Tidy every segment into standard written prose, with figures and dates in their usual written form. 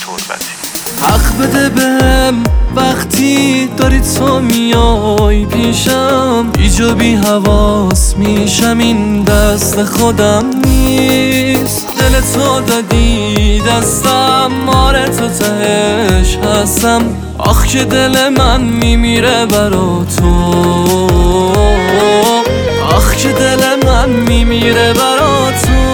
تربتی. حق بده بهم وقتی داری تو میای پیشم، ایجابی حواس میشم این دست خودم نیست. دل تو دادی دستم، آره تو تهش هستم. آخ که دل من میمیره برا تو، آخ که دل من میمیره برا تو.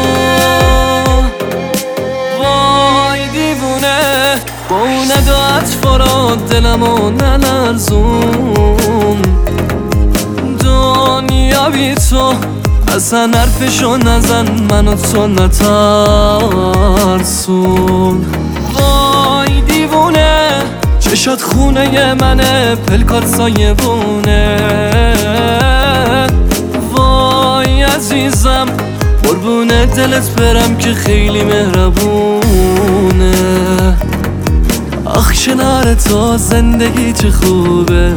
وای دیوونه با اون اداعت فراد دلمو نلرزون. دنیا بی تو اصلا حرفشو نزن، منو تو نترسون. وای دیوونه چشات خونه منه، پلکات سایبونه. وای عزیزم قربونه دلت برم که خیلی مهربونه. آخ کنار تو زندگی چه خوبه،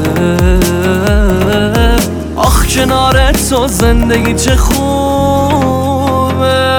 آخ کنار تو زندگی چه خوبه.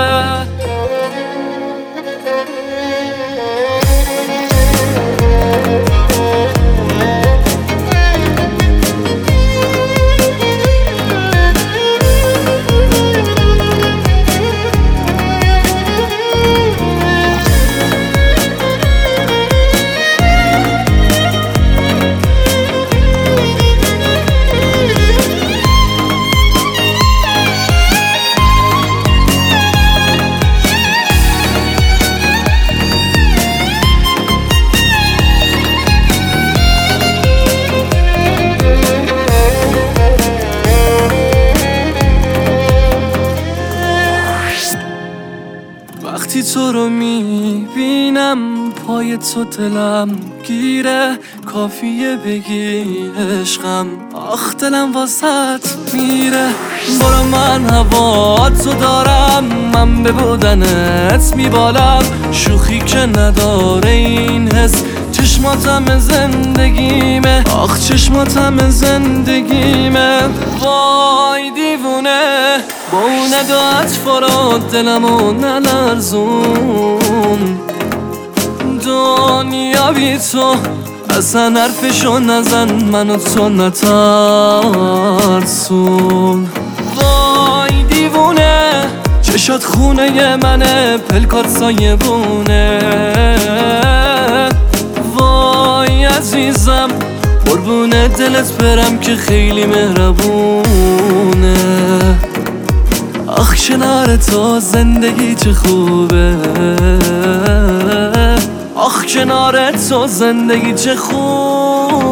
وقتی تو رو میبینم پای تو دلم گیره، کافیه بگی عشقم، آخ دلم واسط میره. برو من هوا تو دارم، من به بودنت میبالم. شوخی که نداره این حس، چشماتم زندگیمه، آخ چشماتم زندگیمه. وای دیوونه با اون اداعت فراد دلمو نلرزون. دنیا بی تو اصلا حرفشو نزن، منو تو نترسون. وای دیوونه چشات خونه منه، پلکات سایبونه. وای عزیزم قربونه دلت برم که خیلی مهربونه. آخ کنار تو زندگی چه خوبه، آخ کنار تو زندگی چه خوبه.